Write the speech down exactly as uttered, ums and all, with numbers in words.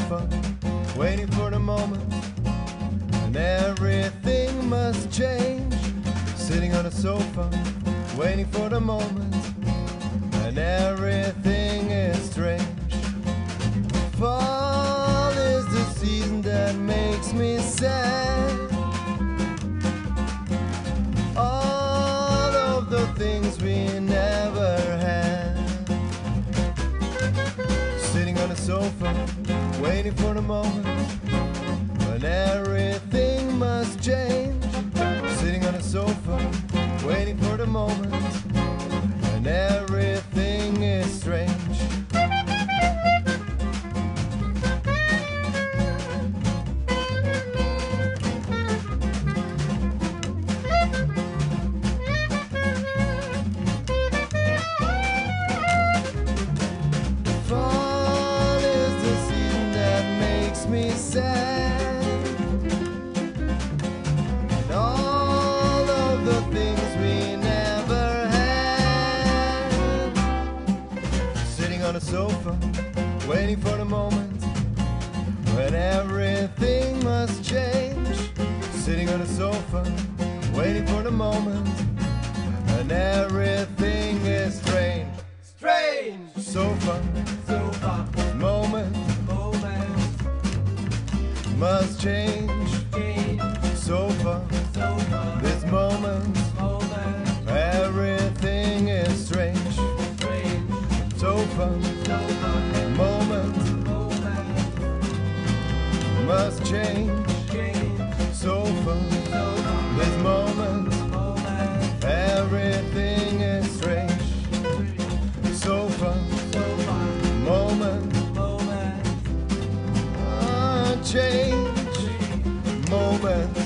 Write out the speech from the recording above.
sofa, waiting for the moment, and everything must change. Sitting on a sofa, waiting for the moment, and everything is strange. Fall is the season that makes me sad. All of the things we never had. Sitting on a sofa, waiting for the moment when everything must change. Sitting on a sofa, waiting for the moment when everything is strange. Fall is the season that makes me sad. And all of the things we never had. Sitting on a sofa, waiting for the moment when everything must change. Sitting on a sofa, waiting for the moment and everything is strange. Strange Sofa, sofa moment, moment must change. change Sofa, sofa this moment, moment everything is strange. strange Sofa, sofa moment, moment must change. change Sofa, sofa this moment, moment everything is strange. Sofa, sofa moment, moment uh, change. Moment,